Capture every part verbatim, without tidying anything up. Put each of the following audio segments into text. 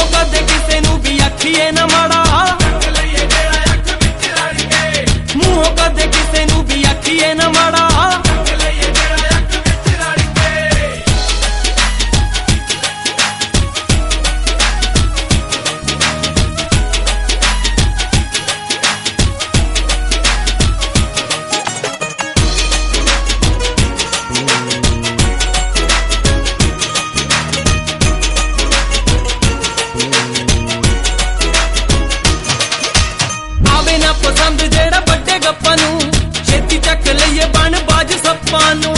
ਮੂੰਹੋਂ ਕਦੇ ਕਿਸੇ ਨੂੰ ਵੀ ਆਖੀਏ ਨਾ ਮਾੜਾ, ਮੂੰਹੋਂ ਕਦੇ ਕਿਸੇ ਨੂੰ ਵੀ ਆਖੀਏ ਨਾ ਮਾੜਾ। ਪਸੰਦ ਜਿਹੜਾ ਵੱਡੇ ਗੱਪਾਂ ਨੂੰ, ਛੇਤੀ ਚੱਕ ਲਈਏ ਬਣ ਬਾਜ ਸੱਪਾਂ ਨੂੰ।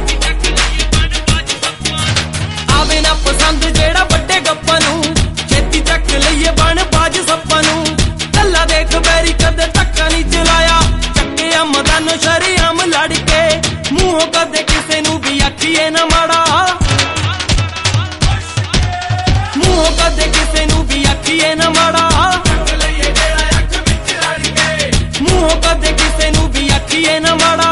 ਆਵੇ ਨਾ ਪਸੰਦ ਜਿਹੜਾ ਵੱਡੇ ਗੱਪਾਂ ਨੂੰ, ਛੇਤੀ ਚੱਕ ਲਈਏ ਬਣ ਬਾਜ ਸੱਪਾਂ ਨੂੰ। ਕੱਲਾ ਦੇਖ ਬੈਰੀ ਕਦੇ ਧੱਕਾ ਨਹੀਂ ਚਲਾਇਆ, ਚੱਕਿਆ ਮਦਾਨੋਂ ਸ਼ਰੀਆਮ ਲੜ ਕੇ। ਮੂੰਹੋਂ ਕਦੇ ਕਿਸੇ ਨੂੰ ਵੀ ਆਖੀਏ ਨਾ ਮਾੜਾ, ਮੂੰਹੋਂ ਕਦੇ ਕਿਸੇ ਨੂੰ ਵੀ ਆਖੀਏ ਨਾ ਮਾੜਾ। ਮੂੰਹੋਂ ਕਦੇ ਕਿਸੇ ਨੂੰ ਵੀ ਆਖੀਏ ਨਾ ਮਾੜਾ।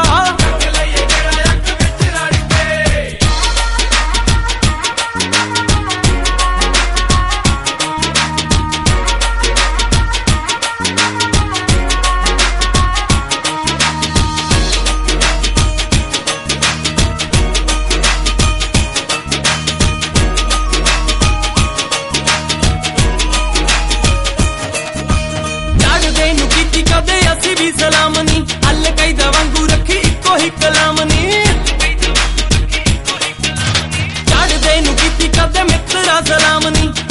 ਚੜ੍ਹਦੇ ਨੂੰ ਕੀਤੀ ਕਦੇ ਅਸੀਂ ਵੀ ਸਲਾਮ ਨੀ, ਅਲ ਕੈਦਾ ਵਾਂਗੂ ਰੱਖੀ ਇੱਕੋ ਹੀ ਕਲਾਮ ਨੀ। ਚੜ੍ਹਦੇ ਨੂੰ ਕੀਤੀ ਕਦੇ ਮਿੱਤਰਾ ਸਲਾਮ ਨੀ,